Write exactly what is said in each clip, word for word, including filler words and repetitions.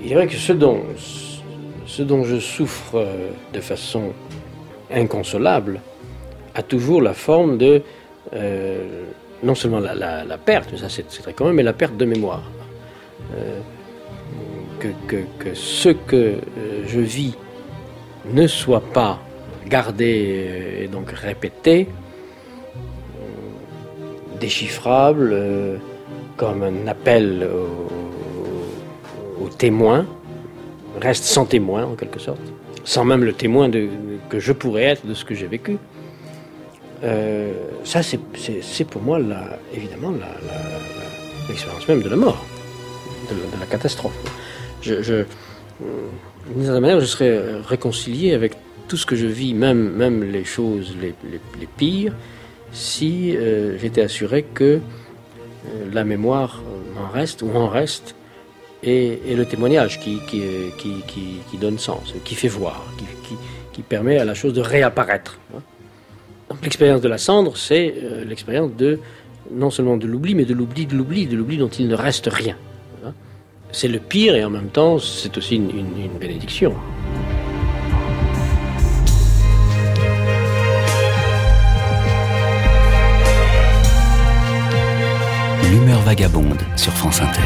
il est vrai que ce dont, ce dont je souffre de façon inconsolable a toujours la forme de, euh, non seulement la, la, la perte, mais ça c'est, c'est très commun, mais la perte de mémoire. Euh, que, que, que ce que euh, je vis ne soit pas gardé et donc répété, euh, déchiffrable, euh, comme un appel au, au témoin, reste sans témoin en quelque sorte, sans même le témoin de, que je pourrais être de ce que j'ai vécu. Euh, ça, c'est, c'est, c'est pour moi, la, évidemment, la, la, la, l'expérience même de la mort, de la, de la catastrophe. Je, je, d'une certaine manière, je serais réconcilié avec tout ce que je vis, même, même les choses les, les, les pires, si euh, j'étais assuré que euh, la mémoire en reste, ou en reste, et, et le témoignage qui, qui, qui, qui, qui donne sens, qui fait voir, qui, qui, qui permet à la chose de réapparaître. Donc l'expérience de la cendre, c'est euh, l'expérience de, non seulement de l'oubli, mais de l'oubli de l'oubli, de l'oubli dont il ne reste rien. C'est le pire et en même temps, c'est aussi une, une, une bénédiction. L'humeur vagabonde sur France Inter.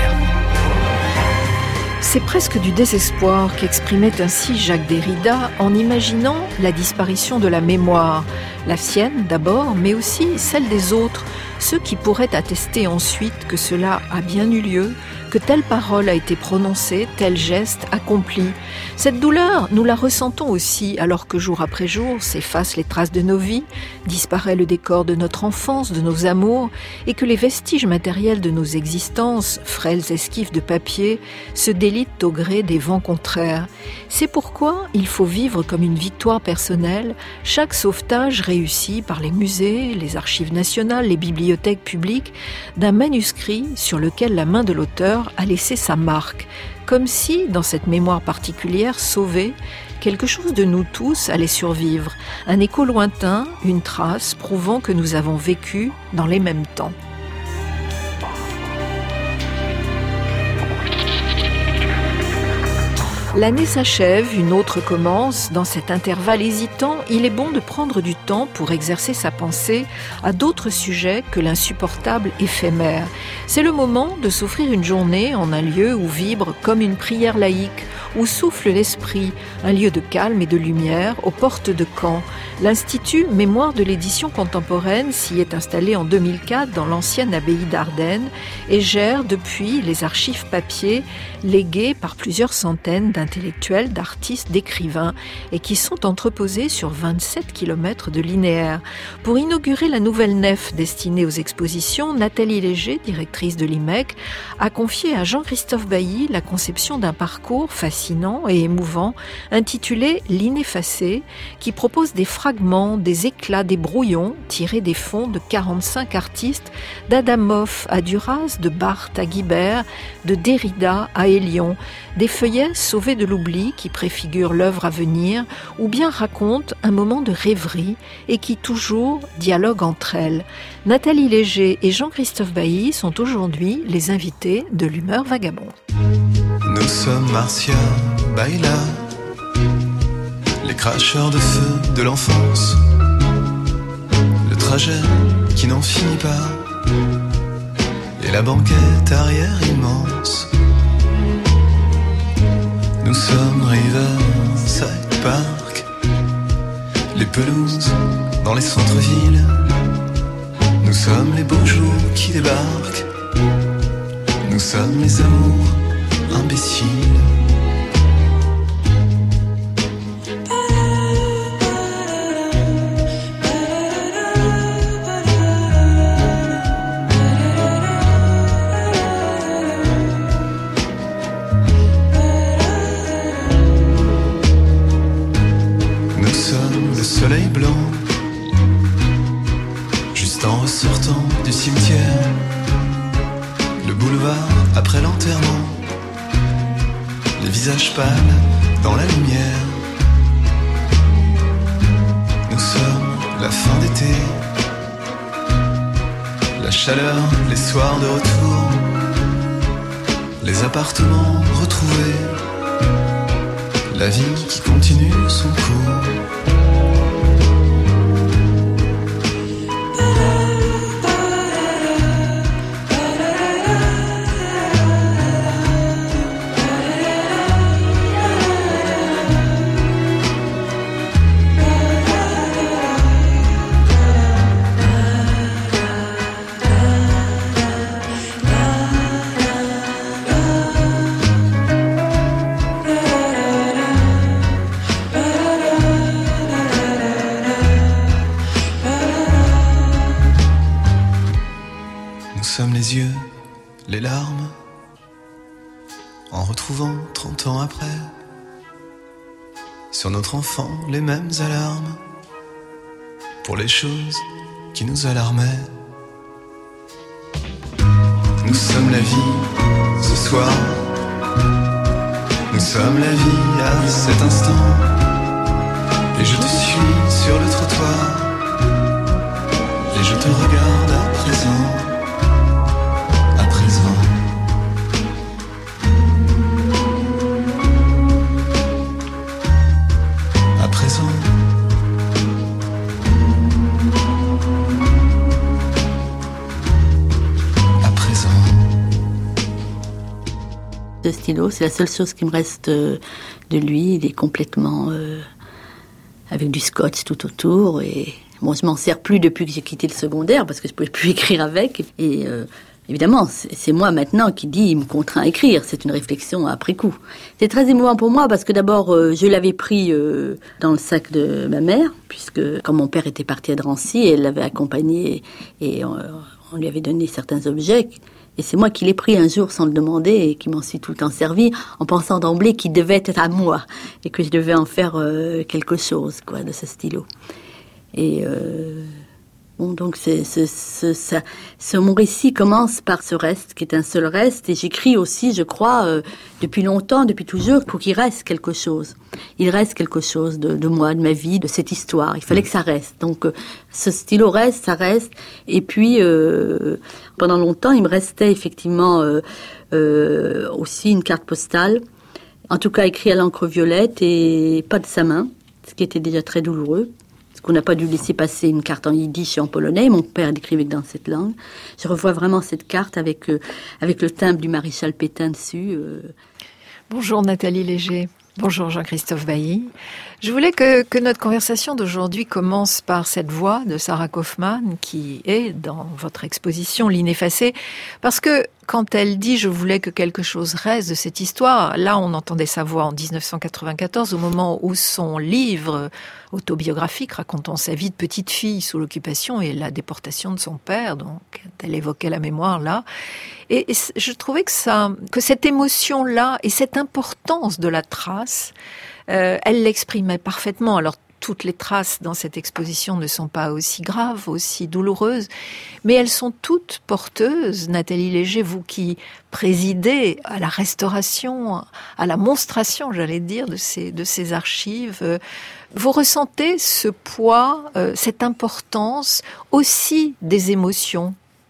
C'est presque du désespoir qu'exprimait ainsi Jacques Derrida en imaginant la disparition de la mémoire, la sienne d'abord, mais aussi celle des autres, ceux qui pourraient attester ensuite que cela a bien eu lieu, que telle parole a été prononcée, tel geste accompli. Cette douleur, nous la ressentons aussi alors que jour après jour s'effacent les traces de nos vies, disparaît le décor de notre enfance, de nos amours, et que les vestiges matériels de nos existences, frêles esquifs de papier, se délitent au gré des vents contraires. C'est pourquoi il faut vivre comme une victoire personnelle chaque sauvetage réussi par les musées, les archives nationales, les bibliothèques publiques, d'un manuscrit sur lequel la main de l'auteur a laissé sa marque, comme si, dans cette mémoire particulière sauvée, quelque chose de nous tous allait survivre, un écho lointain, une trace prouvant que nous avons vécu dans les mêmes temps. L'année s'achève, une autre commence. Dans cet intervalle hésitant, il est bon de prendre du temps pour exercer sa pensée à d'autres sujets que l'insupportable éphémère. C'est le moment de s'offrir une journée en un lieu où vibre comme une prière laïque, où souffle l'esprit, un lieu de calme et de lumière aux portes de Caen. L'Institut Mémoire de l'édition contemporaine s'y est installé en deux mille quatre dans l'ancienne abbaye d'Ardenne et gère depuis les archives papier léguées par plusieurs centaines d'intellectuels, d'artistes, d'écrivains et qui sont entreposés sur vingt-sept kilomètres de linéaire. Pour inaugurer la nouvelle nef destinée aux expositions, Nathalie Léger, directrice de l'I M E C, a confié à Jean-Christophe Bailly la conception d'un parcours fascinant et émouvant intitulé L'Ineffacé, qui propose des fragments, des éclats, des brouillons tirés des fonds de quarante-cinq artistes, d'Adamov à Duras, de Barthes à Guibert, de Derrida à Hélion, des feuillets sauvés de l'oubli qui préfigurent l'œuvre à venir ou bien racontent un moment de rêverie et qui toujours dialoguent entre elles. Nathalie Léger et Jean-Christophe Bailly sont aujourd'hui les invités de l'humeur vagabonde. Nous sommes Marcia, Baila, les cracheurs de feu de l'enfance, le trajet qui n'en finit pas, et la banquette arrière immense. Nous sommes Riverside Park, les pelouses dans les centres-villes. Nous sommes les beaux jours qui débarquent. Nous sommes les amours imbéciles. Soleil blanc, juste en ressortant du cimetière, le boulevard après l'enterrement, les visages pâles dans la lumière. Nous sommes la fin d'été, la chaleur, les soirs de retour, les appartements retrouvés. la vie qui continue son cours. Les yeux, les larmes, en retrouvant trente ans après, sur notre enfant les mêmes alarmes, pour les choses qui nous alarmaient. Nous sommes la vie, ce soir, nous sommes la vie à cet instant, et je te suis sur le trottoir, et je te regarde à présent. Ce stylo, c'est la seule chose qui me reste de lui. Il est complètement euh, avec du scotch tout autour. Et bon, je m'en sers plus depuis que j'ai quitté le secondaire parce que je pouvais plus écrire avec. Et euh, évidemment, c'est, c'est moi maintenant qui dis, il me contraint à écrire. C'est une réflexion après coup. C'est très émouvant pour moi parce que d'abord, euh, je l'avais pris euh, dans le sac de ma mère, puisque quand mon père était parti à Drancy, elle l'avait accompagné et on, on lui avait donné certains objets. Et c'est moi qui l'ai pris un jour sans le demander et qui m'en suis tout le temps servi en pensant d'emblée qu'il devait être à moi et que je devais en faire euh, quelque chose, quoi, de ce stylo. Et euh, bon, donc c'est, c'est, c'est, ça, ce, mon récit commence par ce reste qui est un seul reste et j'écris aussi, je crois, euh, depuis longtemps, depuis toujours, pour qu'il reste quelque chose. Il reste quelque chose de, de moi, de ma vie, de cette histoire. Il fallait que ça reste. Donc, euh, ce stylo reste, ça reste. Et puis, euh, pendant longtemps, il me restait effectivement euh, euh, aussi une carte postale, en tout cas écrite à l'encre violette et pas de sa main, ce qui était déjà très douloureux. Parce qu'on n'a pas dû laisser passer une carte en yiddish et en polonais. Mon père écrivait dans cette langue. Je revois vraiment cette carte avec, euh, avec le timbre du maréchal Pétain dessus. Euh. Bonjour Nathalie Léger. Bonjour Jean-Christophe Bailly. Je voulais que, que notre conversation d'aujourd'hui commence par cette voix de Sarah Kaufmann qui est dans votre exposition L'Ineffacé, parce que quand elle dit « je voulais que quelque chose reste de cette histoire », là on entendait sa voix en dix-neuf cent quatre-vingt-quatorze au moment où son livre autobiographique racontant sa vie de petite fille sous l'occupation et la déportation de son père, donc elle évoquait la mémoire là. Et, et je trouvais que ça, que cette émotion-là et cette importance de la trace, euh, elle l'exprimait parfaitement. Alors toutes les traces dans cette exposition ne sont pas aussi graves, aussi douloureuses, mais elles sont toutes porteuses. Nathalie Léger, vous qui présidez à la restauration, à la monstration, j'allais dire, de ces, de ces archives, euh, vous ressentez ce poids, euh, cette importance aussi des émotions?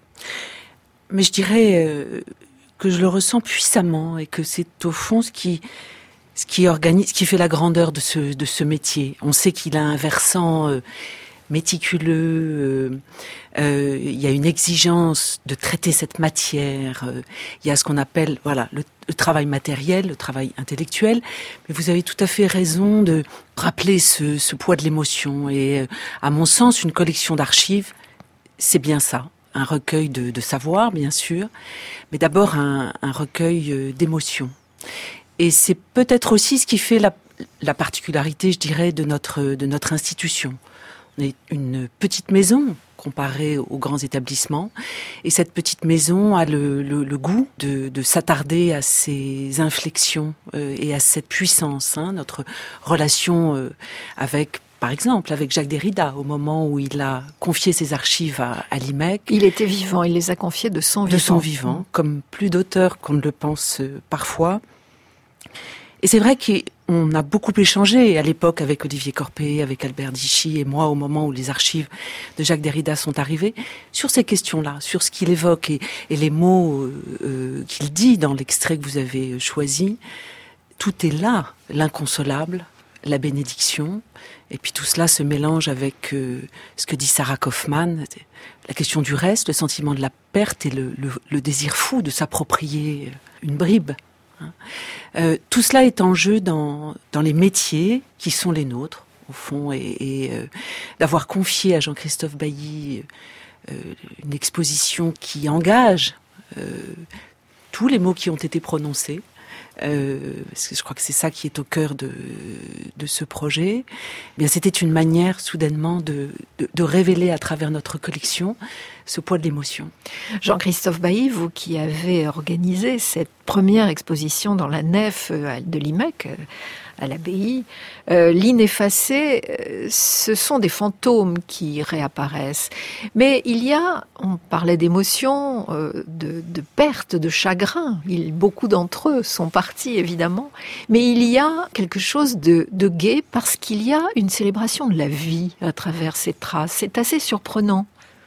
Mais je dirais euh, que je le ressens puissamment et que c'est au fond ce qui, ce qui organise, ce qui fait la grandeur de ce, de ce métier. On sait qu'il a un versant euh, méticuleux, euh, euh, il y a une exigence de traiter cette matière, euh, il y a ce qu'on appelle voilà le, le travail matériel, le travail intellectuel, mais vous avez tout à fait raison de rappeler ce, ce poids de l'émotion et euh, à mon sens, une collection d'archives, c'est bien ça. Un recueil de, de savoir, bien sûr, mais d'abord un, un recueil euh, d'émotions. Et c'est peut-être aussi ce qui fait la, la particularité, je dirais, de notre, de notre institution. On est une petite maison comparée aux grands établissements, et cette petite maison a le, le, le goût de, de s'attarder à ces inflexions euh, et à cette puissance. Hein, notre relation euh, avec par exemple, avec Jacques Derrida, au moment où il a confié ses archives à, à l'I M E C. Il était vivant, il les a confiées de son vivant. De son vivant, comme plus d'auteurs qu'on ne le pense euh, parfois. Et c'est vrai qu'on a beaucoup échangé à l'époque avec Olivier Corpé, avec Albert Dichy et moi, au moment où les archives de Jacques Derrida sont arrivées, sur ces questions-là, sur ce qu'il évoque et, et les mots euh, euh, qu'il dit dans l'extrait que vous avez choisi. tout est là, l'inconsolable, la bénédiction, et puis tout cela se mélange avec euh, ce que dit Sarah Kaufmann, la question du reste, le sentiment de la perte et le, le, le désir fou de s'approprier une bribe. Hein. Euh, tout cela est en jeu dans, dans les métiers qui sont les nôtres, au fond, et, et euh, d'avoir confié à Jean-Christophe Bailly euh, une exposition qui engage euh, tous les mots qui ont été prononcés. Euh, parce que je crois que c'est ça qui est au cœur de, de ce projet. Eh bien, c'était une manière soudainement de, de, de révéler à travers notre collection ce poids de l'émotion. Jean-Christophe Bailly, vous qui avez organisé cette première exposition dans la nef de l'I M E C, à l'abbaye, euh, l'ineffacé, euh, ce sont des fantômes qui réapparaissent. Mais il y a, on parlait d'émotion, euh, de, de perte, de chagrin. Il, beaucoup d'entre eux sont partis, évidemment. Mais il y a quelque chose de, de gai parce qu'il y a une célébration de la vie à travers ces traces. C'est assez surprenant.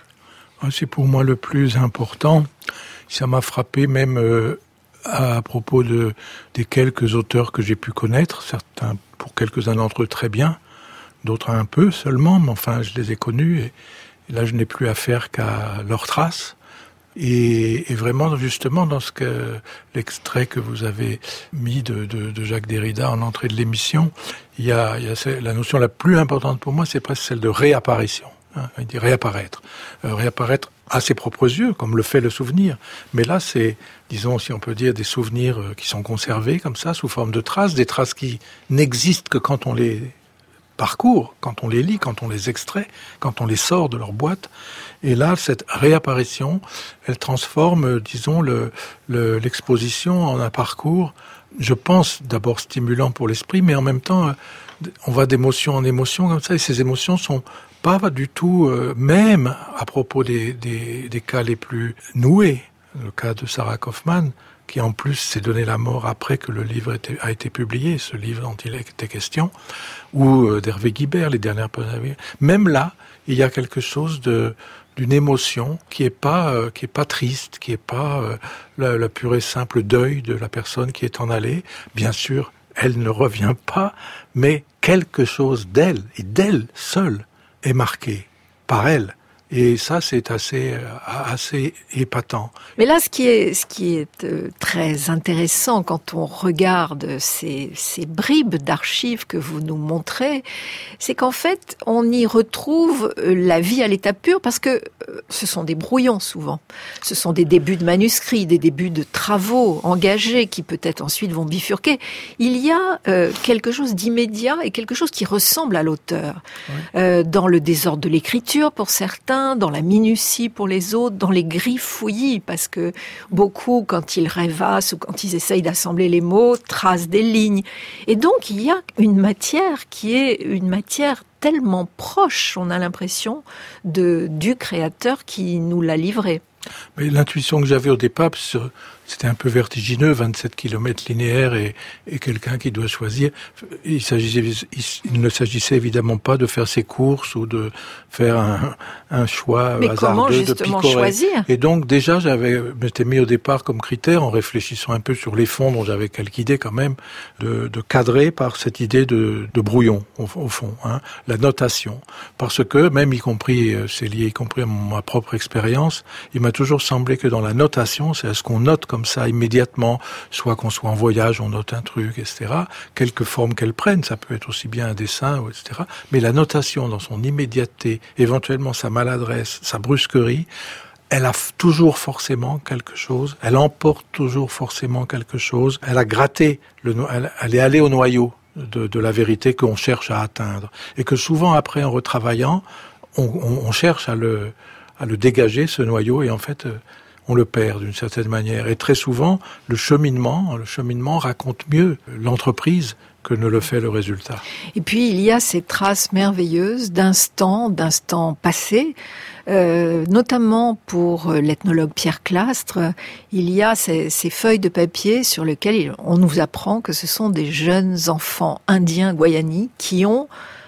C'est pour moi le plus important. Ça m'a frappé même euh, à propos de, des quelques auteurs que j'ai pu connaître, certains, pour quelques-uns d'entre eux très bien, d'autres un peu seulement, mais enfin je les ai connus et, et là je n'ai plus affaire qu'à leurs traces. Et, et vraiment justement dans ce que l'extrait que vous avez mis de, de, de Jacques Derrida en entrée de l'émission, il y a, il y a la notion la plus importante pour moi, c'est presque celle de réapparition. Hein, il dit réapparaître, euh, réapparaître à ses propres yeux, comme le fait le souvenir. Mais là, c'est, disons, si on peut dire, des souvenirs euh, qui sont conservés comme ça, sous forme de traces, des traces qui n'existent que quand on les parcourt, quand on les lit, quand on les extrait, quand on les sort de leur boîte. Et là, cette réapparition, elle transforme, disons, le, le, l'exposition en un parcours, je pense, d'abord stimulant pour l'esprit, mais en même temps, on va d'émotion en émotion comme ça, et ces émotions sont pas du tout, euh, même à propos des, des, des cas les plus noués, le cas de Sarah Kaufmann, qui en plus s'est donné la mort après que le livre était, a été publié, ce livre dont il était question, ou euh, d'Hervé Guibert, les dernières personnes. Même là, il y a quelque chose de d'une émotion qui est pas euh, qui est pas triste, qui est pas euh, la, la pure et simple deuil de la personne qui est en allée. Bien sûr, elle ne revient pas, mais quelque chose d'elle et d'elle seule est marqué par elle. Et ça, c'est assez, assez épatant. Mais là, ce qui est, ce qui est très intéressant quand on regarde ces, ces bribes d'archives que vous nous montrez, c'est qu'en fait, on y retrouve la vie à l'état pur parce que ce sont des brouillons souvent. Ce sont des débuts de manuscrits, des débuts de travaux engagés qui peut-être ensuite vont bifurquer. Il y a euh, quelque chose d'immédiat et quelque chose qui ressemble à l'auteur. Oui. Euh, dans le désordre de l'écriture pour certains, dans la minutie pour les autres, dans les griffes fouillis, parce que beaucoup, quand ils rêvassent ou quand ils essayent d'assembler les mots, tracent des lignes. Et donc, il y a une matière qui est une matière tellement proche, on a l'impression, de, du créateur qui nous l'a livré. Mais l'intuition que j'avais au départ, c'était un peu vertigineux, vingt-sept kilomètres linéaires et, et quelqu'un qui doit choisir. Il, s'agissait, il ne s'agissait évidemment pas de faire ses courses ou de faire un, un choix Mais hasardeux de picorer. Choisir Et donc déjà, j'avais m'étais mis au départ comme critère, en réfléchissant un peu sur les fonds dont j'avais quelques idées quand même, de, de cadrer par cette idée de, de brouillon au, au fond, hein, la notation. Parce que même y compris, c'est lié y compris à ma propre expérience, il m'a toujours semblé que dans la notation, c'est à ce qu'on note comme ça immédiatement, soit qu'on soit en voyage, on note un truc, et cetera. Quelque forme qu'elle prenne, ça peut être aussi bien un dessin, et cetera. Mais la notation dans son immédiateté, éventuellement sa maladresse, sa brusquerie, elle a toujours forcément quelque chose, elle emporte toujours forcément quelque chose, elle a gratté, le, elle, elle est allée au noyau de, de la vérité qu'on cherche à atteindre. Et que souvent après, en retravaillant, on, on, on cherche à le... à le dégager, ce noyau, et en fait, on le perd d'une certaine manière. Et très souvent, le cheminement, le cheminement raconte mieux l'entreprise que ne le fait le résultat. Et puis, il y a ces traces merveilleuses d'instants, d'instants passés, euh, notamment pour l'ethnologue Pierre Clastre, il y a ces, ces feuilles de papier sur lesquelles on nous apprend que ce sont des jeunes enfants indiens guayani qui ont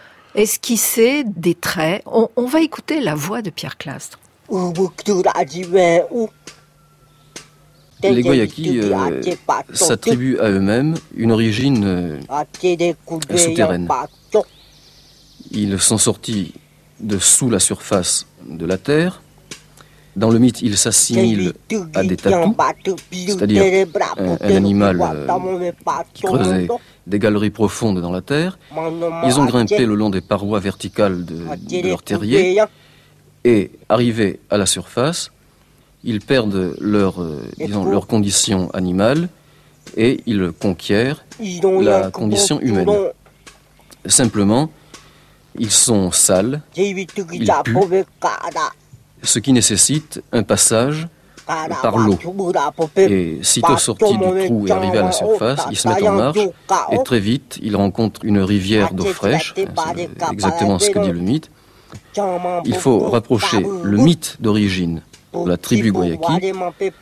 esquisser des traits. On, on va écouter la voix de Pierre Clastre. Les Guayakis euh, s'attribuent à eux-mêmes une origine euh, souterraine. Ils sont sortis de sous la surface de la terre. Dans le mythe, ils s'assimilent à des tatous, c'est-à-dire un, un animal euh, qui creusait des galeries profondes dans la terre. Ils ont grimpé le long des parois verticales de, de leur terrier et, arrivés à la surface, ils perdent leur, euh, disons, leur condition animale et ils conquièrent la condition humaine. Simplement, ils sont sales, ils puent, ce qui nécessite un passage par l'eau. Et sitôt sortis du trou et arrivés à la surface, ils se mettent en marche et très vite, ils rencontrent une rivière d'eau fraîche, c'est exactement ce que dit le mythe. Il faut rapprocher le mythe d'origine de la tribu Guayaki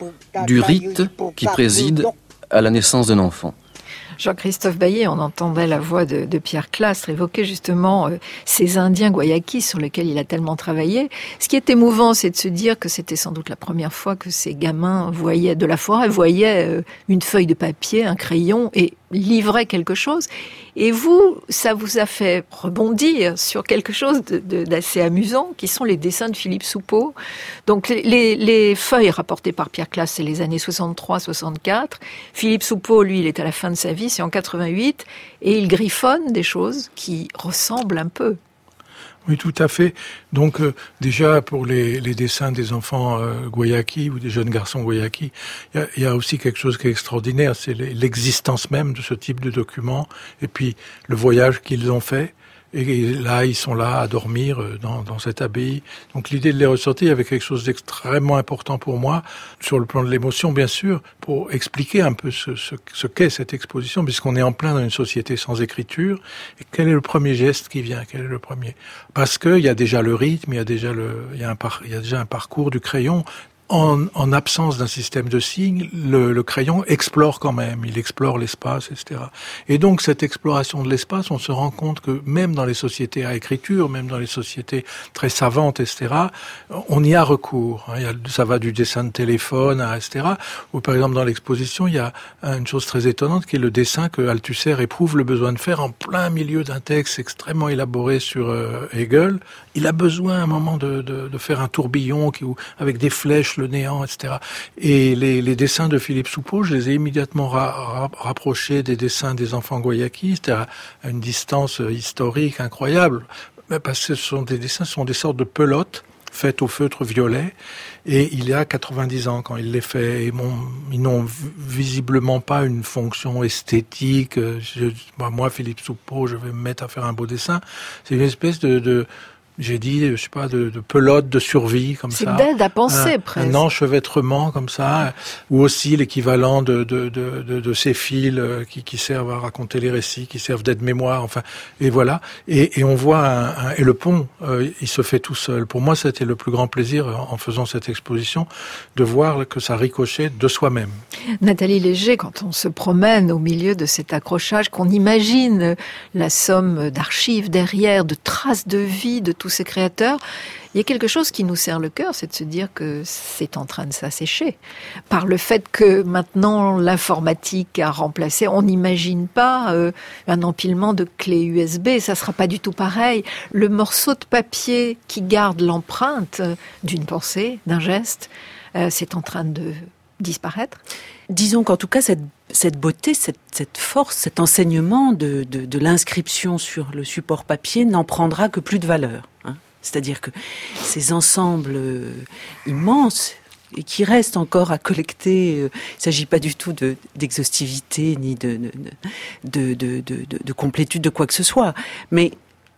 du rite qui préside à la naissance d'un enfant. Jean-Christophe Baillet, on entendait la voix de, de Pierre Clastre évoquer justement euh, ces Indiens Guayakis sur lesquels il a tellement travaillé. Ce qui est émouvant, c'est de se dire que c'était sans doute la première fois que ces gamins voyaient de la forêt, voyaient euh, une feuille de papier, un crayon et livraient quelque chose. Et vous, ça vous a fait rebondir sur quelque chose de, de, d'assez amusant, qui sont les dessins de Philippe Soupeau. Donc les, les feuilles rapportées par Pierre Clastre, c'est les années soixante-trois soixante-quatre. Philippe Soupeau, lui, il est à la fin de sa vie, c'est en quatre-vingt-huit, et il griffonne des choses qui ressemblent un peu. Oui, tout à fait. Donc euh, déjà pour les, les dessins des enfants euh, Guayaki ou des jeunes garçons Guayaki, il y, y a aussi quelque chose qui est extraordinaire, c'est l'existence même de ce type de document et puis le voyage qu'ils ont fait. Et là, ils sont là à dormir dans, dans cette abbaye. Donc l'idée de les ressortir, il y avait quelque chose d'extrêmement important pour moi, sur le plan de l'émotion, bien sûr, pour expliquer un peu ce, ce, ce qu'est cette exposition, puisqu'on est en plein dans une société sans écriture. Et quel est le premier geste qui vient? Quel est le premier? Parce qu'il y a déjà le rythme, il y a déjà le, il y a un par, il y a déjà un parcours du crayon. En, en absence d'un système de signes, le, le crayon explore quand même, il explore l'espace, et cetera. Et donc cette exploration de l'espace, on se rend compte que même dans les sociétés à écriture, même dans les sociétés très savantes, et cetera, on y a recours. Il y a, ça va du dessin de téléphone, à, et cetera. Ou par exemple dans l'exposition, il y a une chose très étonnante qui est le dessin que Althusser éprouve le besoin de faire en plein milieu d'un texte extrêmement élaboré sur euh, Hegel. Il a besoin à un moment de, de, de faire un tourbillon qui, avec des flèches, le néant, et cetera. Et les, les dessins de Philippe Soupeau, je les ai immédiatement ra, ra, rapprochés des dessins des enfants Guayaki, c'est-à-dire à une distance historique incroyable, parce que ce sont des dessins, ce sont des sortes de pelotes faites au feutre violet, et il y a quatre-vingt-dix ans quand il les fait, et bon, ils n'ont visiblement pas une fonction esthétique. Je, moi, Philippe Soupeau, je vais me mettre à faire un beau dessin. C'est une espèce de, de j'ai dit, je sais pas, de, de pelote de survie, comme ça. C'est d'aide à penser, un, presque. Un enchevêtrement, comme ça, ou aussi l'équivalent de, de, de, de, de ces fils qui, qui servent à raconter les récits, qui servent d'aide-mémoire, enfin, et voilà. Et, et on voit, un, un, et le pont, euh, il se fait tout seul. Pour moi, c'était le plus grand plaisir, en faisant cette exposition, de voir que ça ricochait de soi-même. Nathalie Léger, quand on se promène au milieu de cet accrochage, qu'on imagine la somme d'archives derrière, de traces de vie, de tout ces créateurs, il y a quelque chose qui nous serre le cœur, c'est de se dire que c'est en train de s'assécher. Par le fait que maintenant l'informatique a remplacé, on n'imagine pas euh, un empilement de clés U S B, ça sera pas du tout pareil. Le morceau de papier qui garde l'empreinte d'une pensée, d'un geste, euh, c'est en train de disparaître. Disons qu'en tout cas, cette, cette beauté, cette, cette force, cet enseignement de, de, de l'inscription sur le support papier n'en prendra que plus de valeur. Hein. C'est-à-dire que ces ensembles euh, immenses et qui restent encore à collecter, euh, il ne s'agit pas du tout de, d'exhaustivité ni de, de, de, de, de, de, de complétude de quoi que ce soit, mais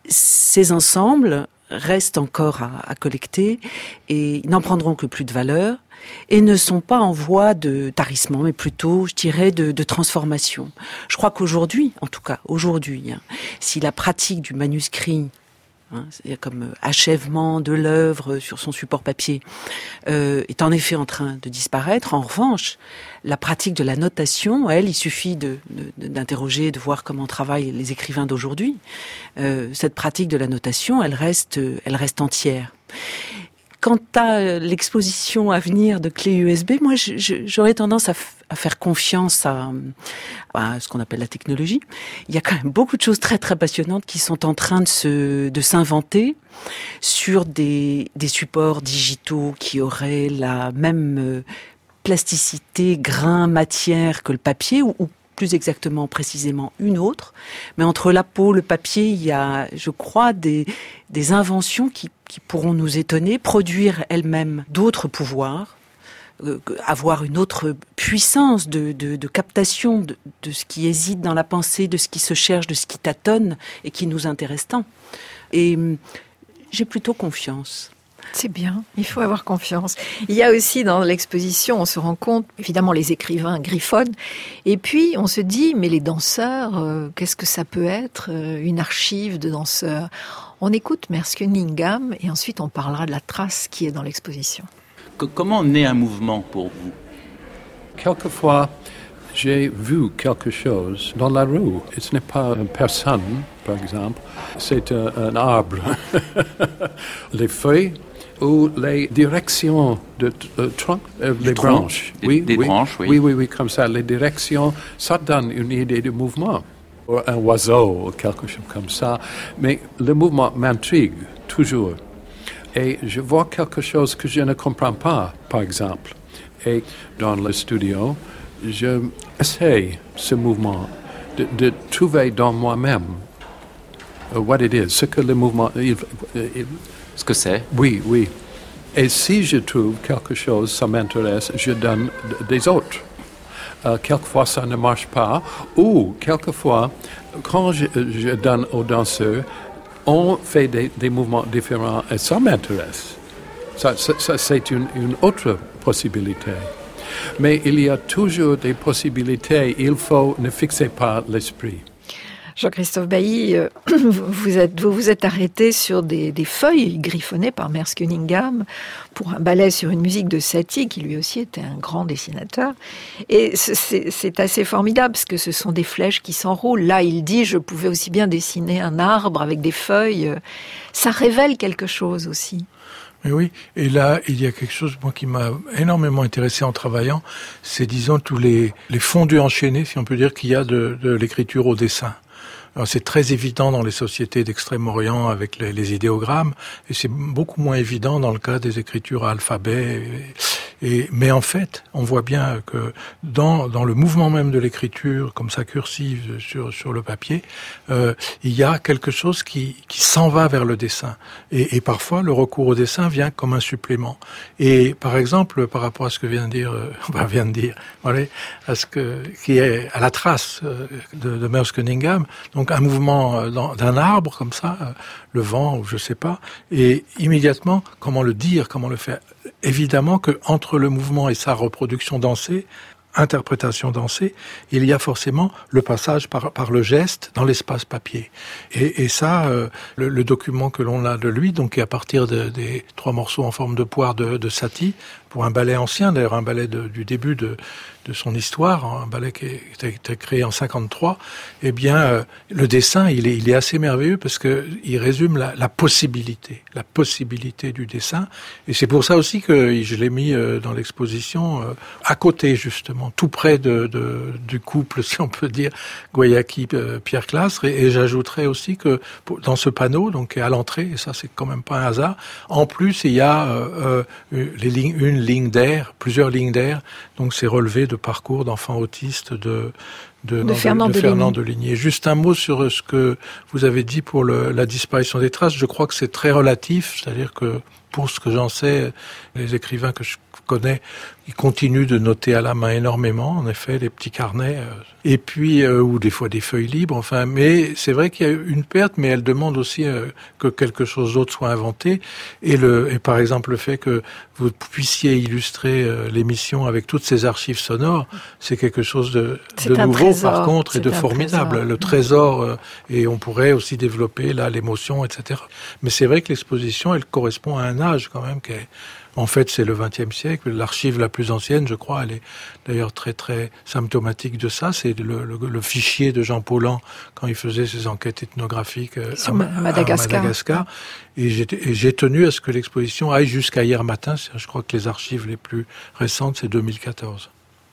ces ensembles restent encore à, à collecter et n'en prendront que plus de valeur et ne sont pas en voie de tarissement, mais plutôt, je dirais, de, de transformation. Je crois qu'aujourd'hui, en tout cas aujourd'hui, hein, si la pratique du manuscrit, hein, c'est comme achèvement de l'œuvre sur son support papier, euh, est en effet en train de disparaître, en revanche, la pratique de la notation, elle, il suffit de, de, d'interroger, de voir comment travaillent les écrivains d'aujourd'hui. Euh, cette pratique de la notation, elle reste, elle reste entière. quant à l'exposition à venir de clés U S B, moi, je, je, j'aurais tendance à, f- à faire confiance à, à ce qu'on appelle la technologie. Il y a quand même beaucoup de choses très très passionnantes qui sont en train de se, de s'inventer sur des, des supports digitaux qui auraient la même plasticité, grain, matière que le papier, ou, ou plus exactement, précisément, une autre. Mais entre la peau, le papier, il y a, je crois, des, des inventions qui, qui pourront nous étonner, produire elles-mêmes d'autres pouvoirs, euh, avoir une autre puissance de, de, de captation de, de ce qui hésite dans la pensée, de ce qui se cherche, de ce qui tâtonne et qui nous intéresse tant. Et j'ai plutôt confiance. C'est bien, il faut avoir confiance. Il y a aussi dans l'exposition, on se rend compte, évidemment les écrivains griffonnent, et puis on se dit, mais les danseurs, euh, qu'est-ce que ça peut être, euh, une archive de danseurs? On écoute Merce Cunningham et ensuite on parlera de la trace qui est dans l'exposition. Comment naît un mouvement pour vous? Quelquefois, j'ai vu quelque chose dans la rue. Ce n'est pas une personne, par exemple, c'est un, un arbre. Les feuilles ou les directions de euh, tronc, euh, les tronc, branches. Des, oui, des oui, branches, oui. Oui, oui, oui, comme ça. Les directions, ça donne une idée de mouvement. Ou un oiseau, ou quelque chose comme ça. Mais le mouvement m'intrigue toujours. Et je vois quelque chose que je ne comprends pas, par exemple. Et dans le studio, je essaie ce mouvement de, de trouver dans moi-même uh, what it is, ce que le mouvement... Il, il, ce que c'est. Oui, oui. Et si je trouve quelque chose, ça m'intéresse, je donne des autres. Uh, quelquefois, ça ne marche pas. Ou, quelquefois, quand je, je donne aux danseurs, on fait des, des mouvements différents et ça m'intéresse. Ça, ça, ça c'est une, une autre possibilité. Mais il y a toujours des possibilités. Il faut ne fixer pas l'esprit. Jean-Christophe Bailly, euh, vous, êtes, vous vous êtes arrêté sur des, des feuilles griffonnées par Merce Cunningham pour un ballet sur une musique de Satie, qui lui aussi était un grand dessinateur. Et c'est, c'est assez formidable, parce que ce sont des flèches qui s'enroulent. Là, il dit, je pouvais aussi bien dessiner un arbre avec des feuilles. Ça révèle quelque chose aussi. Mais oui, et là, il y a quelque chose, moi, qui m'a énormément intéressé en travaillant, c'est, disons, tous les, les fondus enchaînés, si on peut dire, qu'il y a de, de l'écriture au dessin. Alors, c'est très évident dans les sociétés d'Extrême-Orient avec les, les idéogrammes, et c'est beaucoup moins évident dans le cas des écritures à alphabet. Et, et, mais en fait, on voit bien que dans, dans le mouvement même de l'écriture, comme ça cursive sur, sur le papier, euh, il y a quelque chose qui, qui s'en va vers le dessin. Et, et parfois, le recours au dessin vient comme un supplément. Et par exemple, par rapport à ce que vient de dire, euh, bah, vient de dire, voilà, à ce que qui est à la trace de, de Merce Cunningham. Donc un mouvement d'un arbre comme ça, le vent ou je sais pas, et immédiatement comment le dire, comment le faire. Évidemment que entre le mouvement et sa reproduction dansée, interprétation dansée, il y a forcément le passage par, par le geste dans l'espace papier. Et, et ça, euh, le, le document que l'on a de lui, donc à partir de, des trois morceaux en forme de poire de, de Satie, pour un ballet ancien, d'ailleurs un ballet de, du début de, de son histoire, un ballet qui a été créé en cinquante-trois, eh bien, euh, le dessin, il est, il est assez merveilleux parce que il résume la, la possibilité, la possibilité du dessin. Et c'est pour ça aussi que je l'ai mis euh, dans l'exposition, euh, à côté, justement, tout près de, de, du couple, si on peut dire, Guayaki-Pierre Clastre. Et, et j'ajouterais aussi que dans ce panneau, donc à l'entrée, et ça c'est quand même pas un hasard, en plus il y a euh, euh, les lignes, une ligne d'air, plusieurs lignes d'air, donc c'est relevé de parcours d'enfants autistes de, de, de non, Fernand de, de, de Fernand Ligny. de Ligny. Juste un mot sur ce que vous avez dit pour le, la disparition des traces. Je crois que c'est très relatif, c'est-à-dire que pour ce que j'en sais, les écrivains que je connais, ils continuent de noter à la main énormément, en effet, les petits carnets, euh, et puis euh, ou des fois des feuilles libres. Enfin, mais c'est vrai qu'il y a une perte, mais elle demande aussi euh, que quelque chose d'autre soit inventé. Et le, et par exemple le fait que vous puissiez illustrer euh, l'émission avec toutes ces archives sonores, c'est quelque chose de, de nouveau, trésor. Par contre, et de formidable. Trésor. Le trésor, euh, et on pourrait aussi développer là l'émotion, et cetera. Mais c'est vrai que l'exposition, elle correspond à un âge quand même qui est En fait, c'est le vingtième siècle. L'archive la plus ancienne, je crois, elle est d'ailleurs très très symptomatique de ça. C'est le, le, le fichier de Jean Paulhan quand il faisait ses enquêtes ethnographiques à, à Madagascar. À Madagascar. Et, j'ai, et j'ai tenu à ce que l'exposition aille jusqu'à hier matin. Je crois que les archives les plus récentes, c'est deux mille quatorze.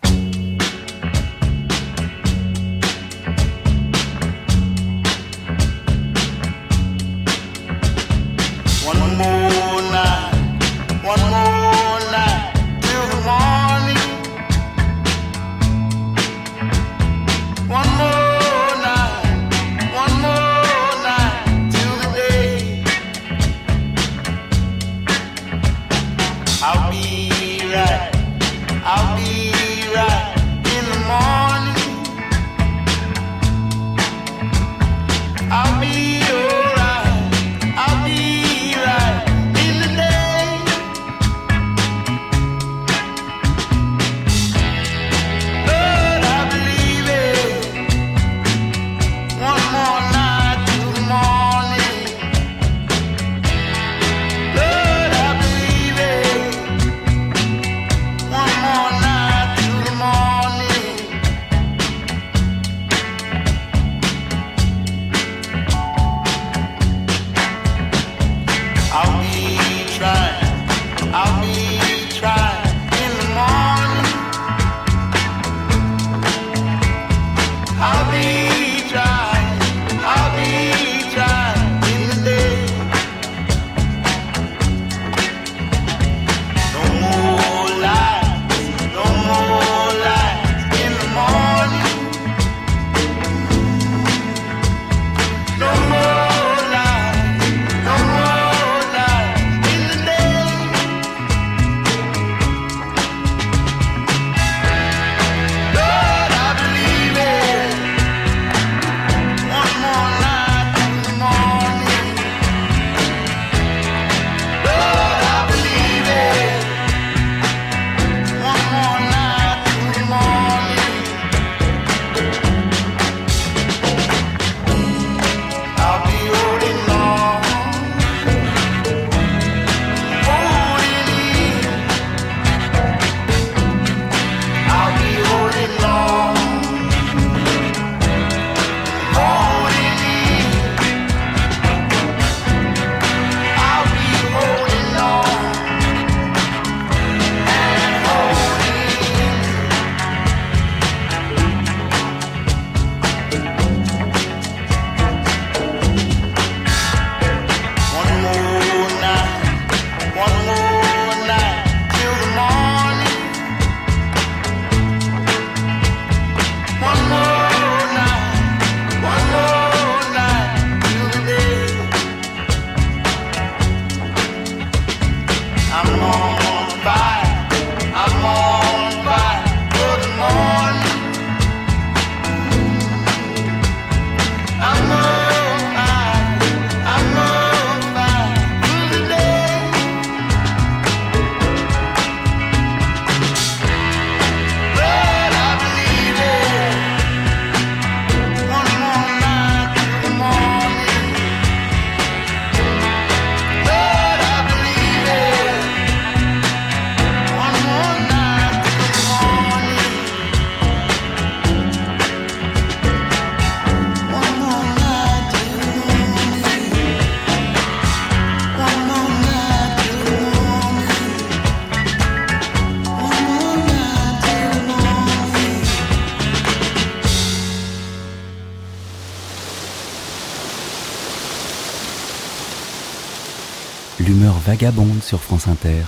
L'humeur vagabonde sur France Inter.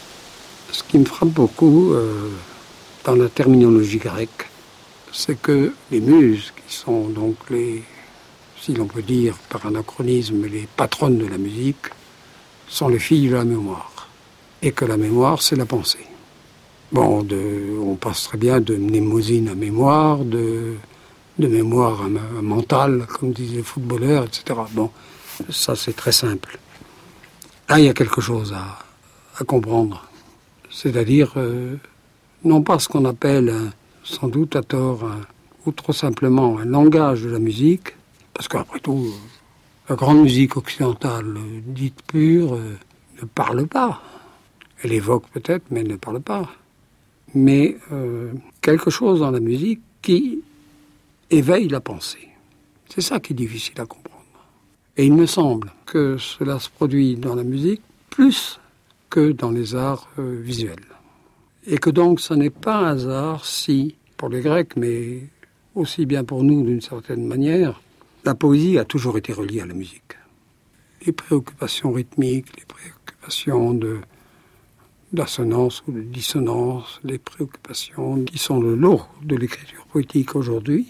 Ce qui me frappe beaucoup euh, dans la terminologie grecque, c'est que les muses, qui sont donc les, si l'on peut dire par anachronisme, les patronnes de la musique, sont les filles de la mémoire. Et que la mémoire, c'est la pensée. Bon, de, on passe très bien de mnémosine à mémoire, de, de mémoire à, à mentale, comme disaient les footballeurs, et cetera. Bon, ça c'est très simple. Là, il y a quelque chose à, à comprendre. C'est-à-dire, euh, non pas ce qu'on appelle, un, sans doute à tort, un, ou trop simplement un langage de la musique, parce qu'après tout, la grande musique occidentale, dite pure, euh, ne parle pas. Elle évoque peut-être, mais elle ne parle pas. Mais euh, quelque chose dans la musique qui éveille la pensée. C'est ça qui est difficile à comprendre. Et il me semble que cela se produit dans la musique plus que dans les arts euh, visuels. Et que donc ce n'est pas un hasard si, pour les Grecs, mais aussi bien pour nous d'une certaine manière, la poésie a toujours été reliée à la musique. Les préoccupations rythmiques, les préoccupations de, d'assonance ou de dissonance, les préoccupations qui sont le lot de l'écriture poétique aujourd'hui,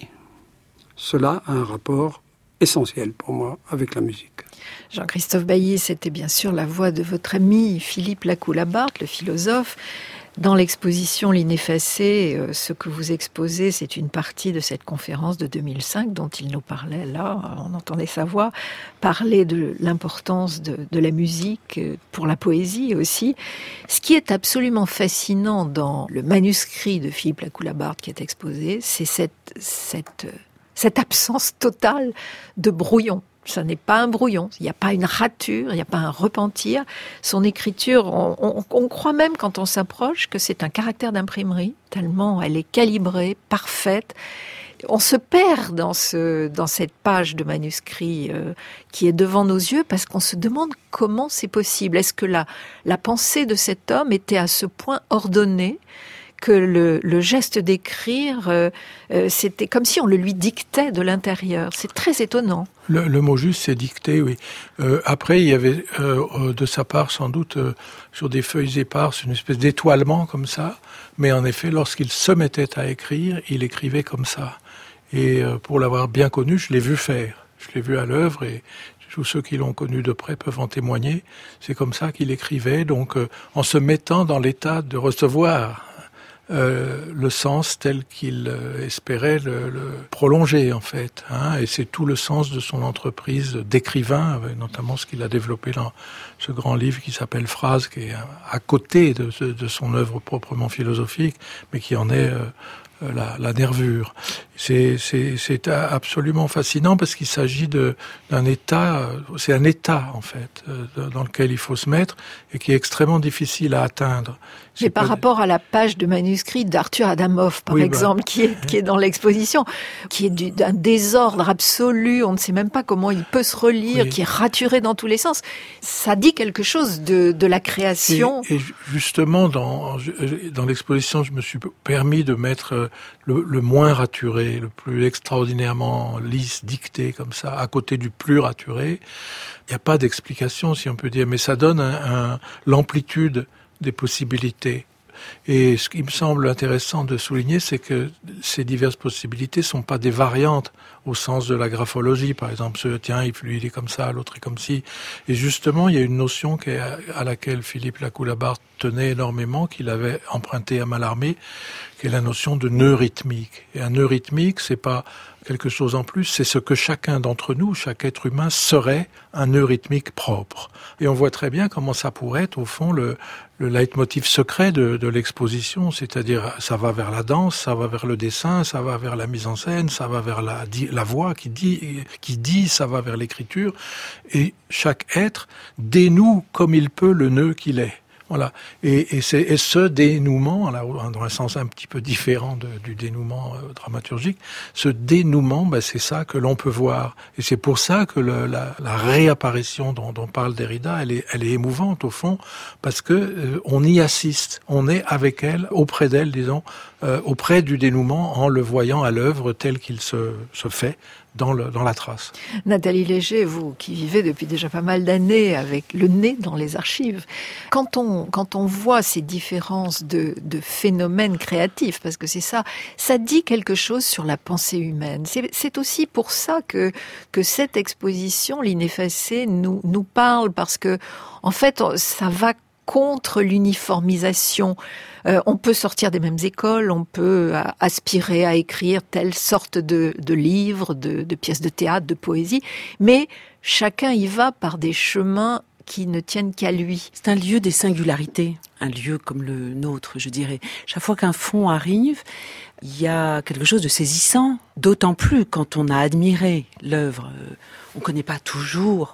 cela a un rapport essentiel pour moi avec la musique. Jean-Christophe Bailly, c'était bien sûr la voix de votre ami Philippe Lacoue-Labarthe, le philosophe. Dans l'exposition L'Ineffacé, ce que vous exposez, c'est une partie de cette conférence de deux mille cinq dont il nous parlait là, on entendait sa voix, parler de l'importance de, de la musique pour la poésie aussi. Ce qui est absolument fascinant dans le manuscrit de Philippe Lacoue-Labarthe qui est exposé, c'est cette, cette, cette absence totale de brouillon. Ça n'est pas un brouillon, il n'y a pas une rature, il n'y a pas un repentir. Son écriture, on, on, on croit même quand on s'approche que c'est un caractère d'imprimerie, tellement elle est calibrée, parfaite. On se perd dans, ce, dans cette page de manuscrit euh, qui est devant nos yeux parce qu'on se demande comment c'est possible. Est-ce que la, la pensée de cet homme était à ce point ordonnée que le, le geste d'écrire, euh, euh, c'était comme si on le lui dictait de l'intérieur. C'est très étonnant. Le, le mot juste, c'est dicté, oui. Euh, après, il y avait euh, de sa part, sans doute, euh, sur des feuilles éparses, une espèce d'étoilement comme ça. Mais en effet, lorsqu'il se mettait à écrire, il écrivait comme ça. Et euh, pour l'avoir bien connu, je l'ai vu faire. Je l'ai vu à l'œuvre et tous ceux qui l'ont connu de près peuvent en témoigner. C'est comme ça qu'il écrivait, donc euh, en se mettant dans l'état de recevoir Euh, le sens tel qu'il euh, espérait le, le prolonger en fait, hein, et c'est tout le sens de son entreprise d'écrivain, notamment ce qu'il a développé dans ce grand livre qui s'appelle Phrases, qui est à côté de, de son œuvre proprement philosophique, mais qui en est euh, la, la nervure. C'est, c'est, c'est absolument fascinant parce qu'il s'agit de, d'un état, c'est un état en fait, dans lequel il faut se mettre et qui est extrêmement difficile à atteindre. Mais par rapport à la page de manuscrit d'Arthur Adamov, par oui, exemple, bah. qui est qui est dans l'exposition, qui est du, d'un désordre absolu, on ne sait même pas comment il peut se relire, oui. Qui est raturé dans tous les sens. Ça dit quelque chose de, de la création. Et, et justement, dans, dans l'exposition, je me suis permis de mettre le, le moins raturé, le plus extraordinairement lisse, dicté comme ça, à côté du plus raturé. Il n'y a pas d'explication, si on peut dire, mais ça donne un, un, l'amplitude des possibilités. Et ce qui me semble intéressant de souligner, c'est que ces diverses possibilités sont pas des variantes au sens de la graphologie. Par exemple, ce tiens, lui il est comme ça, l'autre est comme ci. Et justement, il y a une notion qui est à laquelle Philippe Lacoue-Labarthe tenait énormément, qu'il avait emprunté à Mallarmé, qui est la notion de nœud rythmique. Et un nœud rythmique, c'est pas quelque chose en plus, c'est ce que chacun d'entre nous, chaque être humain, serait un nœud rythmique propre. Et on voit très bien comment ça pourrait être, au fond, le, le leitmotiv secret de, de l'exposition, c'est-à-dire ça va vers la danse, ça va vers le dessin, ça va vers la mise en scène, ça va vers la, la voix qui dit, qui dit, ça va vers l'écriture, et chaque être dénoue comme il peut le nœud qu'il est. Voilà. Et, et, c'est, et ce dénouement, là, dans un sens un petit peu différent de, du dénouement euh, dramaturgique, ce dénouement, ben, c'est ça que l'on peut voir. Et c'est pour ça que le, la, la réapparition dont, dont parle Derrida, elle est, elle est émouvante au fond, parce que euh, on y assiste, on est avec elle, auprès d'elle, disons, euh, auprès du dénouement, en le voyant à l'œuvre tel qu'il se, se fait. Dans, le, dans la trace. Nathalie Léger, vous qui vivez depuis déjà pas mal d'années avec le nez dans les archives, quand on, quand on voit ces différences de, de phénomènes créatifs, parce que c'est ça, ça dit quelque chose sur la pensée humaine. C'est, c'est aussi pour ça que, que cette exposition, L'Ineffacé, nous, nous parle, parce que, en fait, ça va contre l'uniformisation. Euh, on peut sortir des mêmes écoles, on peut euh, aspirer à écrire telle sorte de, de livres, de, de pièces de théâtre, de poésie, mais chacun y va par des chemins qui ne tiennent qu'à lui. C'est un lieu des singularités, un lieu comme le nôtre, je dirais. Chaque fois qu'un fond arrive, il y a quelque chose de saisissant, d'autant plus quand on a admiré l'œuvre. On ne connaît pas toujours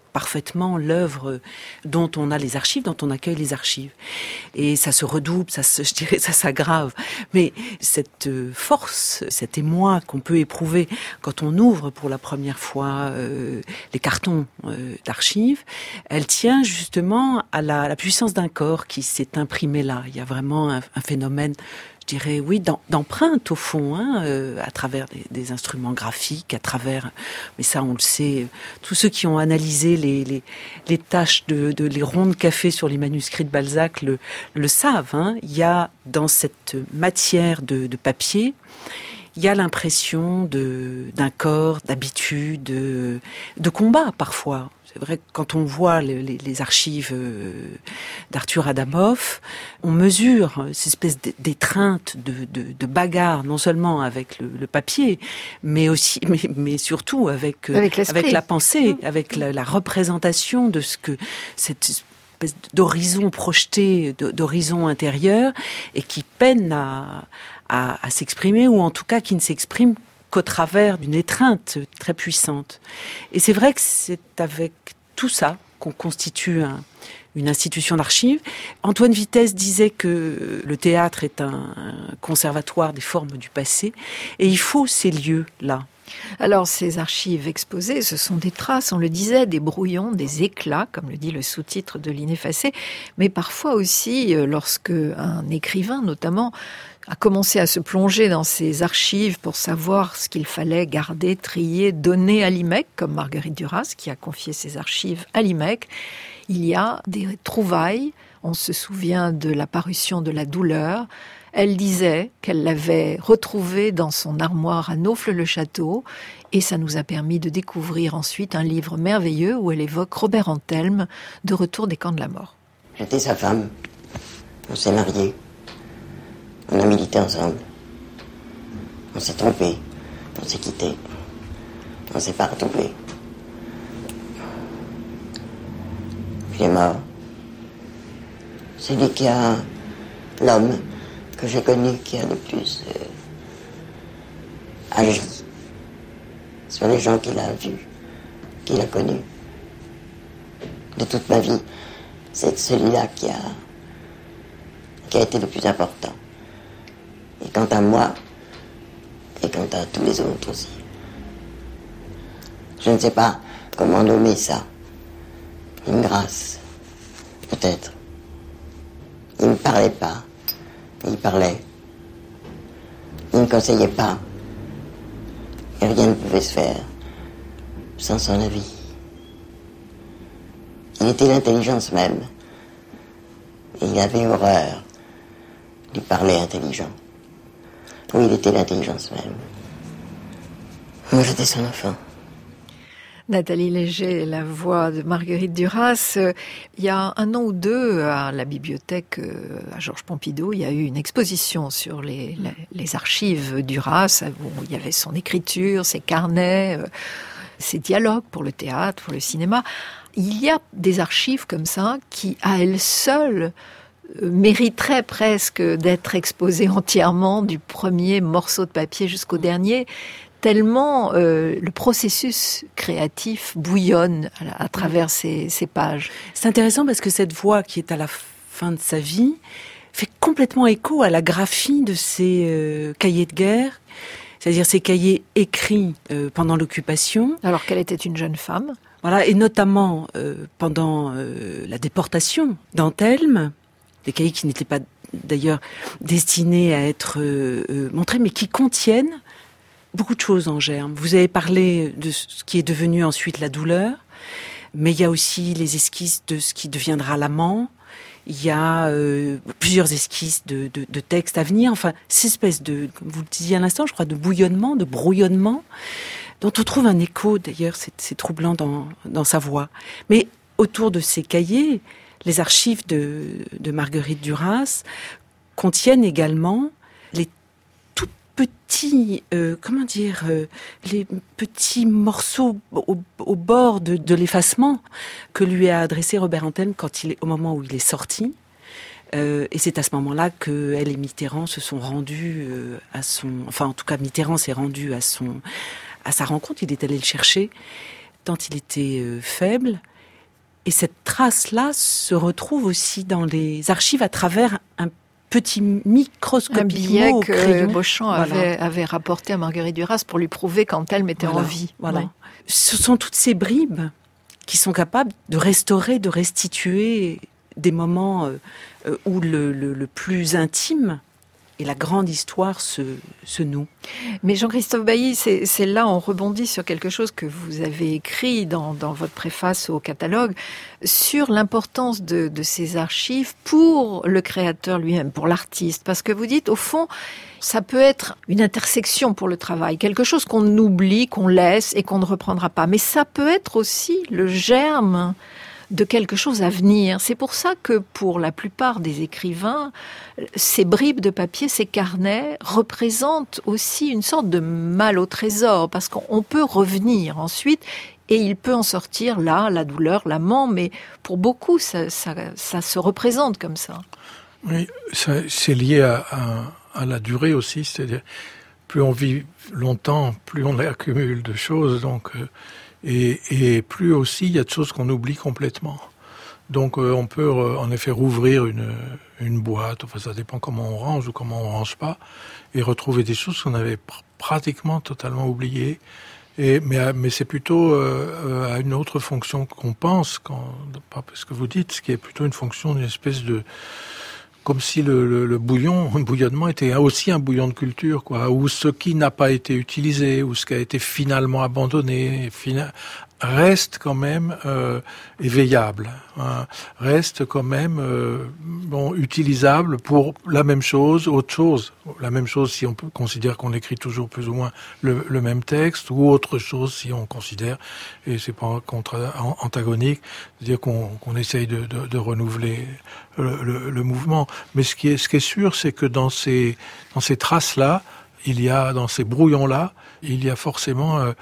parfaitement l'œuvre dont on a les archives, dont on accueille les archives. Et ça se redouble, ça se, je dirais, ça s'aggrave. Mais cette force, cet émoi qu'on peut éprouver quand on ouvre pour la première fois euh, les cartons euh, d'archives, elle tient justement à la, la puissance d'un corps qui s'est imprimé là. Il y a vraiment un, un phénomène, je dirais, oui, d'empreinte au fond, hein, euh, à travers des, des instruments graphiques, à travers, mais ça on le sait, tous ceux qui ont analysé les, les, les taches de, de les ronds de café sur les manuscrits de Balzac le, le savent, hein. Il y a dans cette matière de, de papier, il y a l'impression de, d'un corps, d'habitude, de, de combat parfois. C'est vrai que quand on voit les, les, les archives d'Arthur Adamoff, on mesure cette espèce d'étreinte, de, de, de bagarre, non seulement avec le, le papier, mais aussi, mais, mais surtout avec, avec, avec la pensée, mmh. avec la, la représentation de ce que cette espèce d'horizon projeté, d'horizon intérieur, et qui peine à, à, à s'exprimer, ou en tout cas qui ne s'exprime qu'au travers d'une étreinte très puissante. Et c'est vrai que c'est avec tout ça qu'on constitue un, une institution d'archives. Antoine Vitesse disait que le théâtre est un conservatoire des formes du passé, et il faut ces lieux-là. Alors, ces archives exposées, ce sont des traces, on le disait, des brouillons, des éclats, comme le dit le sous-titre de l'Ineffacé, mais parfois aussi, lorsque un écrivain, notamment, a commencé à se plonger dans ses archives pour savoir ce qu'il fallait garder, trier, donner à l'I M E C, comme Marguerite Duras, qui a confié ses archives à l'I M E C, il y a des trouvailles. On se souvient de la parution de La Douleur. Elle disait qu'elle l'avait retrouvée dans son armoire à Naufle-le-Château, et ça nous a permis de découvrir ensuite un livre merveilleux où elle évoque Robert Antelme, de Retour des camps de la mort. J'étais sa femme. On s'est mariés. On a milité ensemble. On s'est trompés. On s'est quittés. On s'est pas retrouvés. Puis il est mort. C'est lui qui a l'homme que j'ai connu qui a le plus euh, agi sur les gens qu'il a vus, qu'il a connus. De toute ma vie, c'est celui-là qui a, qui a été le plus important. Et quant à moi, et quant à tous les autres aussi. Je ne sais pas comment nommer ça. Une grâce, peut-être. Il ne parlait pas. Il parlait. Il ne conseillait pas. Et rien ne pouvait se faire sans son avis. Il était l'intelligence même. Et il avait horreur du parler intelligent. Oui, il était l'intelligence même. Moi, j'étais son enfant. Nathalie Léger, la voix de Marguerite Duras. Il y a un an ou deux, à la bibliothèque à Georges Pompidou, il y a eu une exposition sur les, les, les archives Duras, où il y avait son écriture, ses carnets, ses dialogues pour le théâtre, pour le cinéma. Il y a des archives comme ça qui, à elles seules, mériteraient presque d'être exposées entièrement, du premier morceau de papier jusqu'au dernier, tellement euh, le processus créatif bouillonne à, à travers ces, ces pages. C'est intéressant parce que cette voix qui est à la fin de sa vie fait complètement écho à la graphie de ses euh, cahiers de guerre, c'est-à-dire ces cahiers écrits euh, pendant l'occupation. Alors qu'elle était une jeune femme. Voilà, et notamment euh, pendant euh, la déportation d'Antelme, des cahiers qui n'étaient pas d'ailleurs destinés à être euh, euh, montrés, mais qui contiennent beaucoup de choses en germe. Vous avez parlé de ce qui est devenu ensuite La Douleur, mais il y a aussi les esquisses de ce qui deviendra L'Amant. Il y a euh, plusieurs esquisses de, de, de textes à venir. Enfin, cette espèce de, comme vous le disiez à l'instant, je crois, de bouillonnement, de brouillonnement, dont on trouve un écho, d'ailleurs, c'est, c'est troublant dans, dans sa voix. Mais autour de ces cahiers, les archives de, de Marguerite Duras contiennent également les tout petits, euh, comment dire, euh, les petits morceaux au, au bord de, de l'effacement que lui a adressé Robert Antelme quand il est, au moment où il est sorti. Euh, et c'est à ce moment-là que elle et Mitterrand se sont rendus euh, à son, enfin en tout cas Mitterrand s'est rendu à son, à sa rencontre. Il est allé le chercher tant il était euh, faible. Et cette trace-là se retrouve aussi dans les archives à travers un petit microscopique un billet mot, que crayon. Beauchamp Voilà. avait, avait rapporté à Marguerite Duras pour lui prouver qu'Antelme était Voilà, en vie. Voilà. Ouais. Ce sont toutes ces bribes qui sont capables de restaurer, de restituer des moments euh, où le, le, le plus intime et la grande histoire se, se noue. Mais Jean-Christophe Bailly, c'est, c'est là, on rebondit sur quelque chose que vous avez écrit dans, dans votre préface au catalogue, sur l'importance de, de ces archives pour le créateur lui-même, pour l'artiste. Parce que vous dites, au fond, ça peut être une intersection pour le travail, quelque chose qu'on oublie, qu'on laisse et qu'on ne reprendra pas. Mais ça peut être aussi le germe de quelque chose à venir. C'est pour ça que pour la plupart des écrivains, ces bribes de papier, ces carnets représentent aussi une sorte de mal au trésor, parce qu'on peut revenir ensuite et il peut en sortir là, la douleur, l'amant, mais pour beaucoup, ça, ça, ça se représente comme ça. Oui, ça, c'est lié à, à, à la durée aussi, c'est-à-dire plus on vit longtemps, plus on accumule de choses, donc... Euh, Et, et plus aussi, il y a de choses qu'on oublie complètement. Donc euh, on peut euh, en effet rouvrir une, une boîte, enfin ça dépend comment on range ou comment on range pas, et retrouver des choses qu'on avait pr- pratiquement totalement oubliées. Et, mais, mais c'est plutôt euh, à une autre fonction qu'on pense, quand, pas ce que vous dites, ce qui est plutôt une fonction d'une espèce de... Comme si le, le, le bouillon, le bouillonnement était aussi un bouillon de culture, quoi, où ce qui n'a pas été utilisé, ou ce qui a été finalement abandonné, fina, reste quand même euh, éveillable, hein, reste quand même euh, bon utilisable pour la même chose, autre chose, la même chose si on peut considère qu'on écrit toujours plus ou moins le, le même texte, ou autre chose si on considère, et c'est pas contre antagonique, c'est-à-dire qu'on, qu'on essaye de, de, de renouveler le, le, le mouvement. Mais ce qui est, ce qui est sûr, c'est que dans ces dans ces traces-là, il y a dans ces brouillons-là, il y a forcément euh,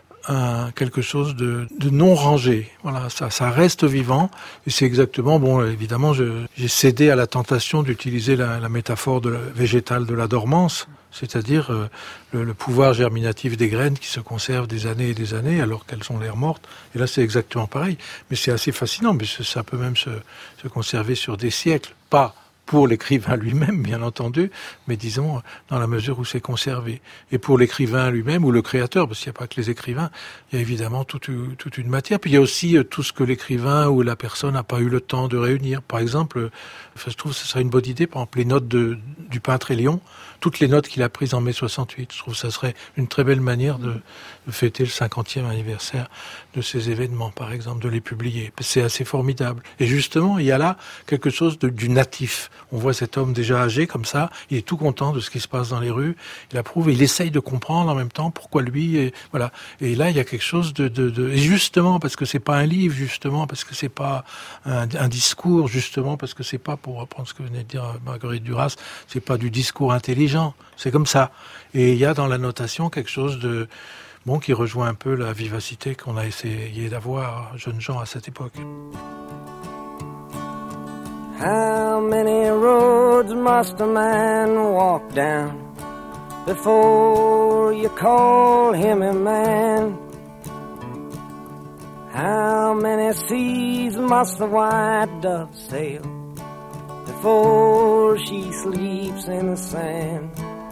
un, quelque chose de, de non rangé. Voilà, ça, ça reste vivant. Et c'est exactement, bon, évidemment, je, j'ai cédé à la tentation d'utiliser la, la métaphore de la, végétale de la dormance, c'est-à-dire euh, le, le pouvoir germinatif des graines qui se conservent des années et des années alors qu'elles ont l'air mortes. Et là, c'est exactement pareil. Mais c'est assez fascinant, mais ça peut même se, se conserver sur des siècles. Pas pour l'écrivain lui-même, bien entendu, mais disons dans la mesure où c'est conservé. Et pour l'écrivain lui-même ou le créateur, parce qu'il n'y a pas que les écrivains, il y a évidemment toute, toute une matière. Puis il y a aussi tout ce que l'écrivain ou la personne n'a pas eu le temps de réunir. Par exemple, enfin, je trouve que ce serait une bonne idée, par exemple, les notes de, du peintre Élion, toutes les notes qu'il a prises en mai soixante-huit. Je trouve que ça serait une très belle manière de, de fêter le cinquantième anniversaire de ces événements, par exemple, de les publier. C'est assez formidable. Et justement, il y a là quelque chose de, du natif. On voit cet homme déjà âgé comme ça, il est tout content de ce qui se passe dans les rues, il approuve, il essaye de comprendre en même temps pourquoi lui, et voilà. Et là, il y a quelque chose de, de, de... et justement parce que c'est pas un livre, justement parce que c'est pas un, un discours, justement parce que c'est pas, pour reprendre ce que venait de dire Marguerite Duras, c'est pas du discours intelligent, c'est comme ça. Et il y a dans la notation quelque chose de bon qui rejoint un peu la vivacité qu'on a essayé d'avoir jeunes gens à cette époque. How many roads must a man walk down before you call him a man? How many seas must the white dove sail before she sleeps in the sand?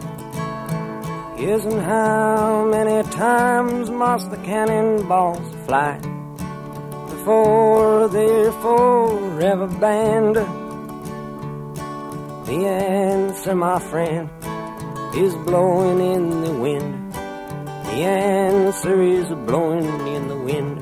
Yes, and how many times must the cannonballs fly before they're forever banned? The answer, my friend, is blowing in the wind. The answer is blowing in the wind.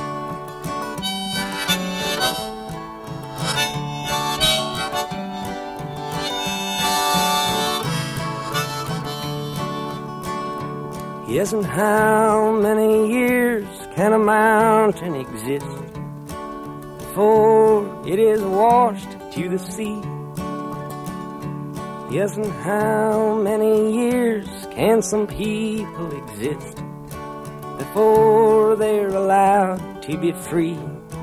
Yes, and how many years can a mountain exist before it is washed to the sea? Yes, and how many years can some people exist before they're allowed to be free?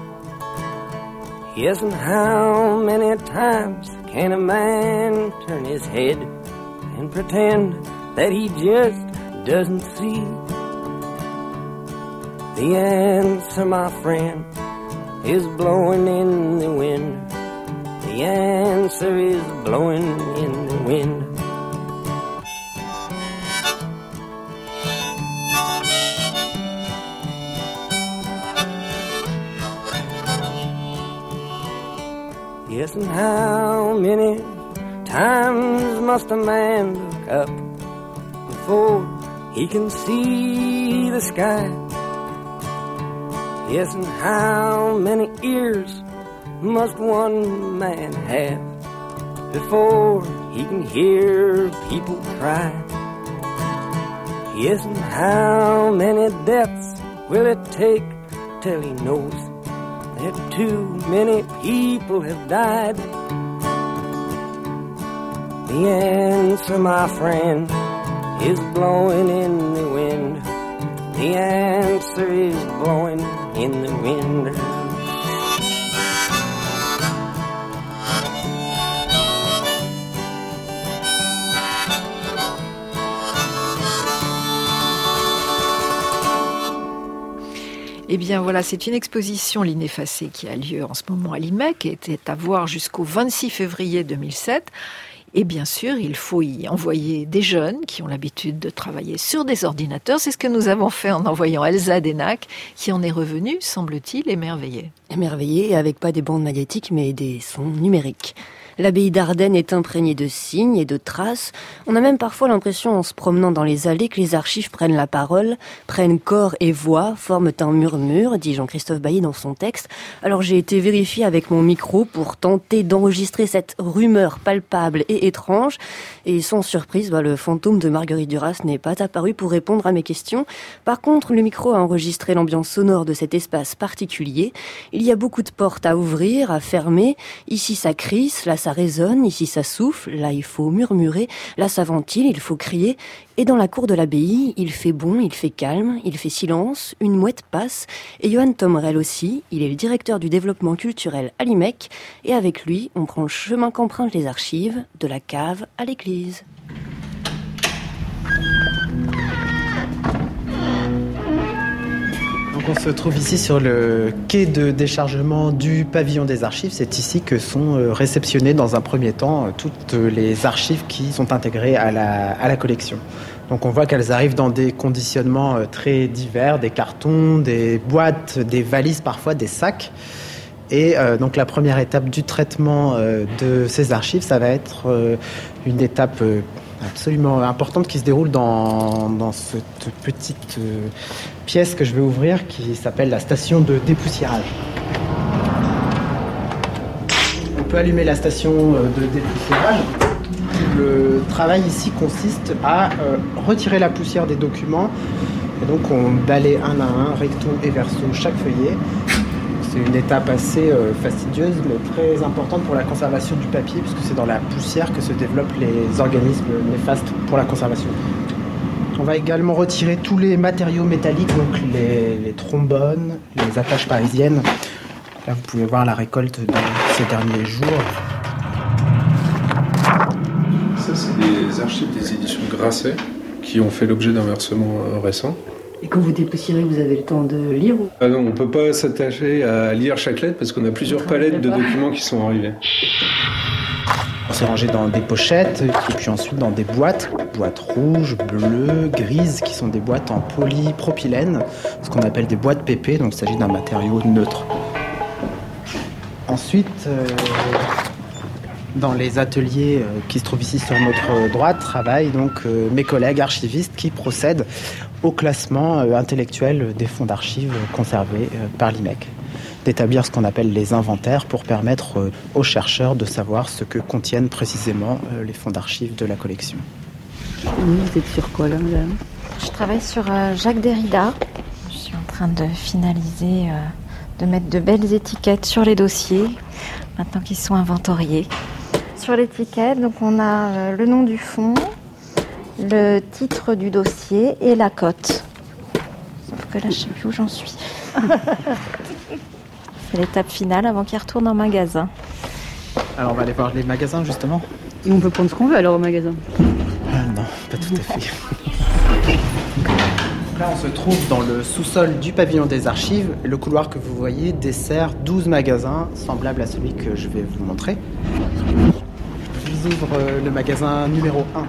Yes, and how many times can a man turn his head and pretend that he just doesn't see? The answer, my friend, is blowing in the wind. The answer is blowing in the wind. Yes, and how many times must a man look up before he can see the sky? Yes, and how many ears must one man have before he can hear people cry? Yes, and how many deaths will it take till he knows that too many people have died? The answer, my friend, is blowing in the wind. The answer is blowing in the wind. Eh bien voilà, c'est une exposition L'Ineffacé qui a lieu en ce moment à l'I M E C, qui était à voir jusqu'au vingt-six février deux mille sept. Et bien sûr, il faut y envoyer des jeunes qui ont l'habitude de travailler sur des ordinateurs. C'est ce que nous avons fait en envoyant Elsa Denac, qui en est revenue, semble-t-il, émerveillée. Émerveillée, avec pas des bandes magnétiques, mais des sons numériques. L'abbaye d'Ardenne est imprégnée de signes et de traces. On a même parfois l'impression, en se promenant dans les allées, que les archives prennent la parole, prennent corps et voix, forment un murmure, dit Jean-Christophe Bailly dans son texte. Alors j'ai été vérifier avec mon micro pour tenter d'enregistrer cette rumeur palpable et étrange. Et sans surprise, bah, le fantôme de Marguerite Duras n'est pas apparu pour répondre à mes questions. Par contre, le micro a enregistré l'ambiance sonore de cet espace particulier. Il y a beaucoup de portes à ouvrir, à fermer. Ici ça crisse, là ça résonne, ici ça souffle, là il faut murmurer, là ça ventile, il faut crier. Et dans la cour de l'abbaye, il fait bon, il fait calme, il fait silence, une mouette passe. Et Johan Tomrel aussi, il est le directeur du développement culturel à l'I M E C. Et avec lui, on prend le chemin qu'empruntent les archives, de la cave à l'église. Donc on se trouve ici sur le quai de déchargement du pavillon des archives. C'est ici que sont réceptionnées dans un premier temps toutes les archives qui sont intégrées à la, à la collection. Donc on voit qu'elles arrivent dans des conditionnements très divers, des cartons, des boîtes, des valises parfois, des sacs. Et euh, donc la première étape du traitement euh, de ces archives, ça va être euh, une étape euh, absolument importante qui se déroule dans, dans cette petite euh, pièce que je vais ouvrir qui s'appelle la station de dépoussiérage. On peut allumer la station euh, de dépoussiérage. Le travail ici consiste à euh, retirer la poussière des documents. Et donc on balaye un à un, recto et verso, chaque feuillet. C'est une étape assez euh, fastidieuse, mais très importante pour la conservation du papier, puisque c'est dans la poussière que se développent les organismes néfastes pour la conservation. On va également retirer tous les matériaux métalliques, donc les, les trombones, les attaches parisiennes. Là, vous pouvez voir la récolte de ces derniers jours. Ça, c'est des archives des éditions Grasset, qui ont fait l'objet d'un versement euh, récent. Et quand vous dépoussiérez, vous avez le temps de lire ou... Ah non, on ne peut pas s'attacher à lire chaque lettre parce qu'on a plusieurs palettes de documents qui sont arrivés. On s'est rangé dans des pochettes et puis ensuite dans des boîtes, boîtes rouges, bleues, grises, qui sont des boîtes en polypropylène, ce qu'on appelle des boîtes P P, donc il s'agit d'un matériau neutre. Ensuite, euh, dans les ateliers euh, qui se trouvent ici sur notre droite, travaillent donc euh, mes collègues archivistes qui procèdent au classement euh, intellectuel des fonds d'archives conservés euh, par l'I M E C. D'établir ce qu'on appelle les inventaires pour permettre euh, aux chercheurs de savoir ce que contiennent précisément euh, les fonds d'archives de la collection. Vous êtes sur quoi là, madame ? Je travaille sur euh, Jacques Derrida. Je suis en train de finaliser, euh, de mettre de belles étiquettes sur les dossiers, maintenant qu'ils sont inventoriés. Sur l'étiquette, donc on a euh, le nom du fonds, le titre du dossier et la cote. Sauf que là, je ne sais plus où j'en suis. C'est l'étape finale avant qu'il retourne en magasin. Alors, on va aller voir les magasins, justement. Et on peut prendre ce qu'on veut alors au magasin ? Ah non, pas tout à fait. Là, on se trouve dans le sous-sol du pavillon des archives. Le couloir que vous voyez dessert douze magasins, semblables à celui que je vais vous montrer. Je vous ouvre le magasin numéro un.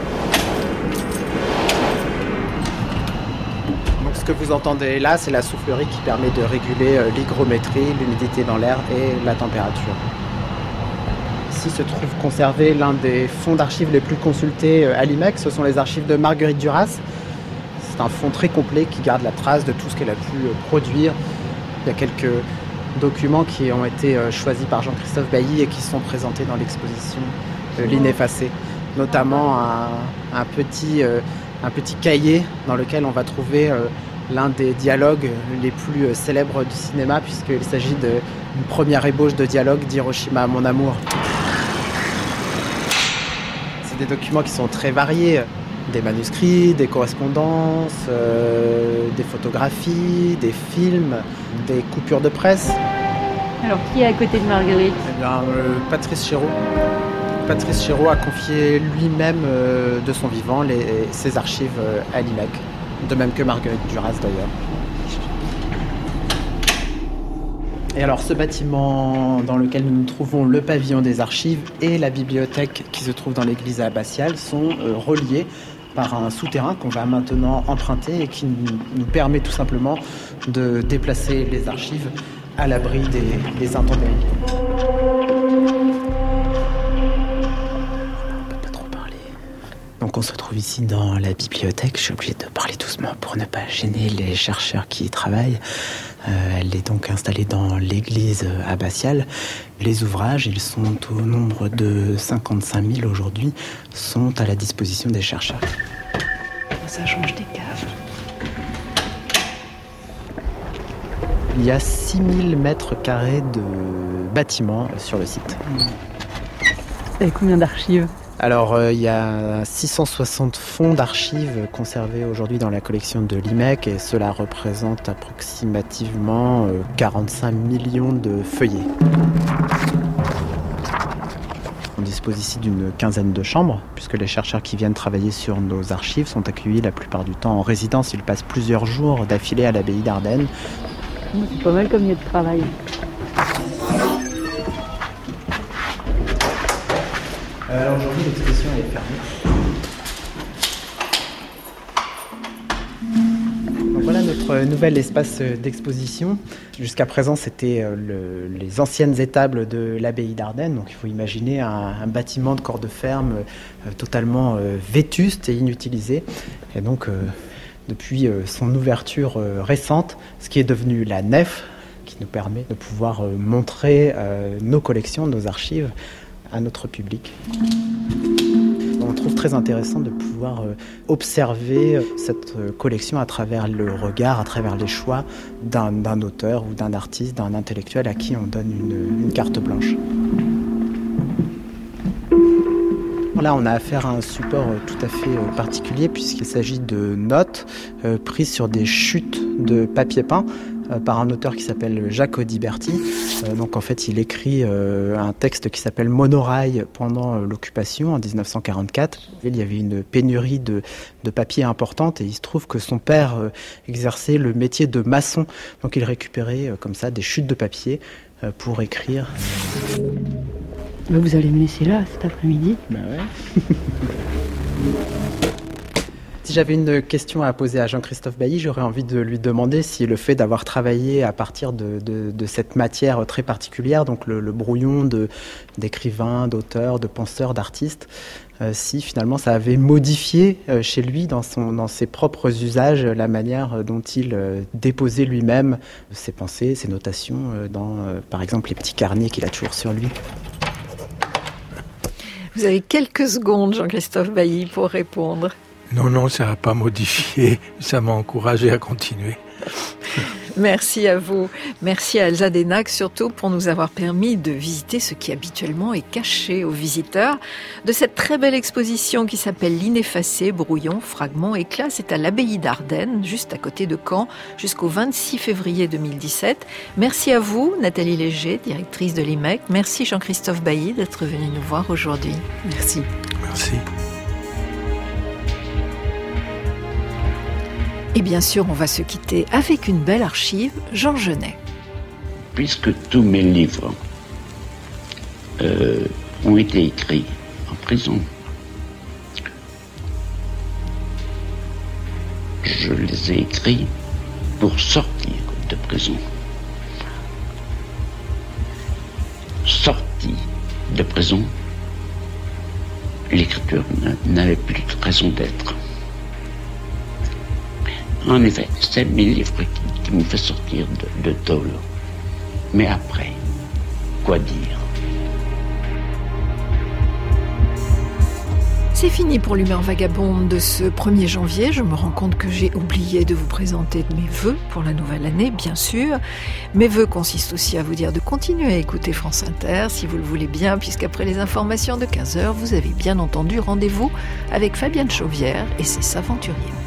Donc, ce que vous entendez là, c'est la soufflerie qui permet de réguler l'hygrométrie, l'humidité dans l'air et la température. Ici se trouve conservé l'un des fonds d'archives les plus consultés à l'I M E C. Ce sont les archives de Marguerite Duras. C'est un fonds très complet qui garde la trace de tout ce qu'elle a pu produire. Il y a quelques documents qui ont été choisis par Jean-Christophe Bailly et qui sont présentés dans l'exposition de l'Ineffacé. Notamment un, un, petit, un petit cahier dans lequel on va trouver l'un des dialogues les plus célèbres du cinéma, puisqu'il s'agit d'une première ébauche de dialogue d'Hiroshima, mon amour. Des documents qui sont très variés, des manuscrits, des correspondances, euh, des photographies, des films, des coupures de presse. Alors qui est à côté de Marguerite ? Eh bien, euh, Patrice Chéreau. Patrice Chéreau a confié lui-même euh, de son vivant les, ses archives euh, à l'I M E C, de même que Marguerite Duras d'ailleurs. Et alors ce bâtiment dans lequel nous nous trouvons, le pavillon des archives et la bibliothèque qui se trouve dans l'église abbatiale sont euh, reliés par un souterrain qu'on va maintenant emprunter et qui nous permet tout simplement de déplacer les archives à l'abri des, des intempéries. Donc on se trouve ici dans la bibliothèque. Je suis obligé de parler doucement pour ne pas gêner les chercheurs qui y travaillent. Euh, elle est donc installée dans l'église abbatiale. Les ouvrages, ils sont au nombre de cinquante-cinq mille aujourd'hui, sont à la disposition des chercheurs. Ça change des caves. Il y a six mille mètres carrés de bâtiments sur le site. Et combien d'archives ? Alors, euh, il y a six cent soixante fonds d'archives conservés aujourd'hui dans la collection de l'I M E C et cela représente approximativement euh, quarante-cinq millions de feuillets. On dispose ici d'une quinzaine de chambres, puisque les chercheurs qui viennent travailler sur nos archives sont accueillis la plupart du temps en résidence. Ils passent plusieurs jours d'affilée à l'abbaye d'Ardenne. C'est pas mal comme lieu de travail. Alors aujourd'hui, l'exposition est fermée. Donc voilà notre nouvel espace d'exposition. Jusqu'à présent, c'était le, les anciennes étables de l'abbaye d'Ardenne. Donc il faut imaginer un, un bâtiment de corps de ferme euh, totalement euh, vétuste et inutilisé. Et donc, euh, depuis euh, son ouverture euh, récente, ce qui est devenu la nef, qui nous permet de pouvoir euh, montrer euh, nos collections, nos archives, à notre public. On trouve très intéressant de pouvoir observer cette collection à travers le regard, à travers les choix d'un, d'un auteur ou d'un artiste, d'un intellectuel à qui on donne une, une carte blanche. Là, on a affaire à un support tout à fait particulier puisqu'il s'agit de notes euh, prises sur des chutes de papier peint euh, par un auteur qui s'appelle Jacques Audiberti. Euh, donc en fait, il écrit euh, un texte qui s'appelle Monorail pendant euh, l'occupation en dix-neuf cent quarante-quatre. Il y avait une pénurie de, de papier importante et il se trouve que son père euh, exerçait le métier de maçon. Donc il récupérait euh, comme ça des chutes de papier euh, pour écrire. Vous allez me laisser là cet après-midi ? Ben ouais. Si j'avais une question à poser à Jean-Christophe Bailly, j'aurais envie de lui demander si le fait d'avoir travaillé à partir de, de, de cette matière très particulière, donc le, le brouillon de, d'écrivains, d'auteurs, de penseurs, d'artistes, euh, si finalement ça avait modifié euh, chez lui, dans, son, dans ses propres usages, la manière dont il euh, déposait lui-même ses pensées, ses notations, euh, dans euh, par exemple les petits carnets qu'il a toujours sur lui. Vous avez quelques secondes, Jean-Christophe Bailly, pour répondre. Non, non, ça n'a pas modifié. Ça m'a encouragé à continuer. Merci à vous. Merci à Elsa Denac, surtout pour nous avoir permis de visiter ce qui habituellement est caché aux visiteurs de cette très belle exposition qui s'appelle l'Ineffacé, brouillons, fragments, éclats. C'est à l'abbaye d'Ardenne, juste à côté de Caen, jusqu'au vingt-six février deux mille dix-sept. Merci à vous, Nathalie Léger, directrice de l'I M E C. Merci Jean-Christophe Bailly d'être venu nous voir aujourd'hui. Merci. Merci. Et Et bien sûr, on va se quitter avec une belle archive, Jean Genet. Puisque tous mes livres euh, ont été écrits en prison, je les ai écrits pour sortir de prison. Sorti de prison, l'écriture n'avait plus de raison d'être. En effet, c'est mes livres qui, qui m'ont fait sortir de, de tôle. Mais après, quoi dire ? C'est fini pour l'humeur vagabonde de ce premier janvier. Je me rends compte que j'ai oublié de vous présenter mes vœux pour la nouvelle année, bien sûr. Mes vœux consistent aussi à vous dire de continuer à écouter France Inter, si vous le voulez bien, puisqu'après les informations de quinze heures, vous avez bien entendu rendez-vous avec Fabienne Chauvière et ses Saventuriers.